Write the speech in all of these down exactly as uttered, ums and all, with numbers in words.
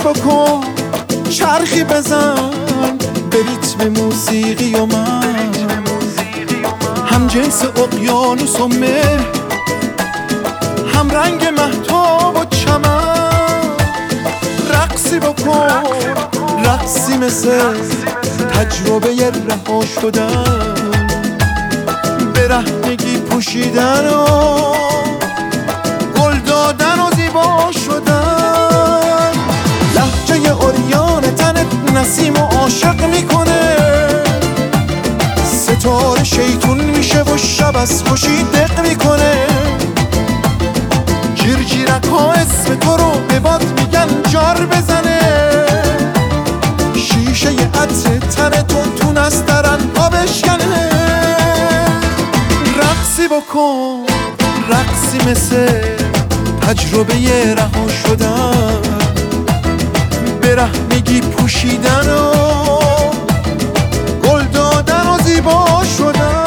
بکن، چرخی بزن به ریتم موسیقی و من هم جنس اقیانوس و مه، هم رنگ مهتاب و چمن. رقصی بکن، رقصی مثل تجربه رها شدن، برهنگی پوشیدن و گل دادن و زیبا شدن. لهجه عریان تنت نسیم و عاشق میکنه، ستاره شیطون میشه و شب از خوشی دق میکنه. جیرجیرک ها اسم تو رو به باد میگن جار بزنه، شیشه عطر تن تو تو نسترن ها بشکنه. رقصی بکن، رقصی مثل تجربه رها شدن، برهنگی پوشیدن و گل دادن و زیبا شدن.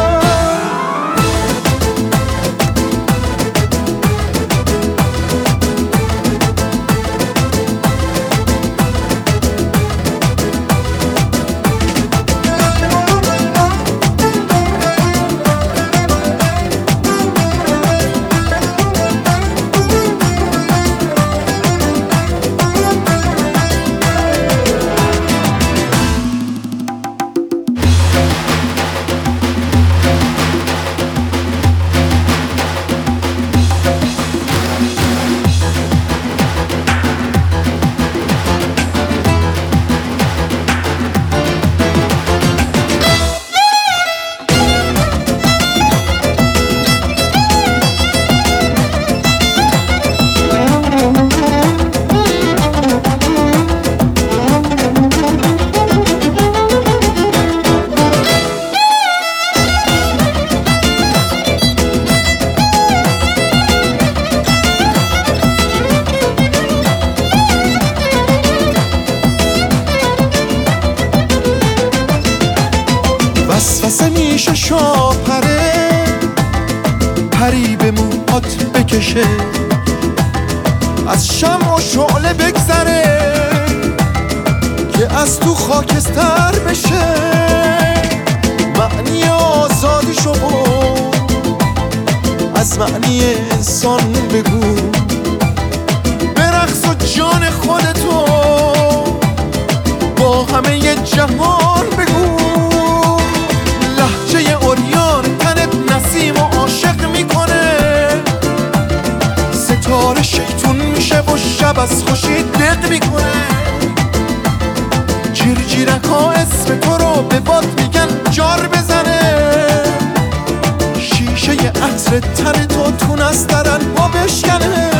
وسوسه میشه شاپره، پری به موهات بکشه، از شمع و شعله بگذره که از تو خاکستر بشه. معنی آزادیشو از معنی انسان بگو، برقص و جان خودتو با همه جهان بگو. لهجه عریان تنت نسیم و عاشق میکنه، ستاره شیطون میشه و شب از خوشی دق میکنه. جیرجیرک ها اسم تو رو به باد میگن جار بزنه، شیشه عطر تن تو تو نسترن ها بشکنه.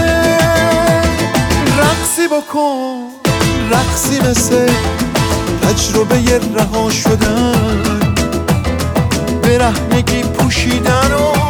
رقصی بکن، رقصی مثل تجربه رها شدن، برهنگی پوشیدن و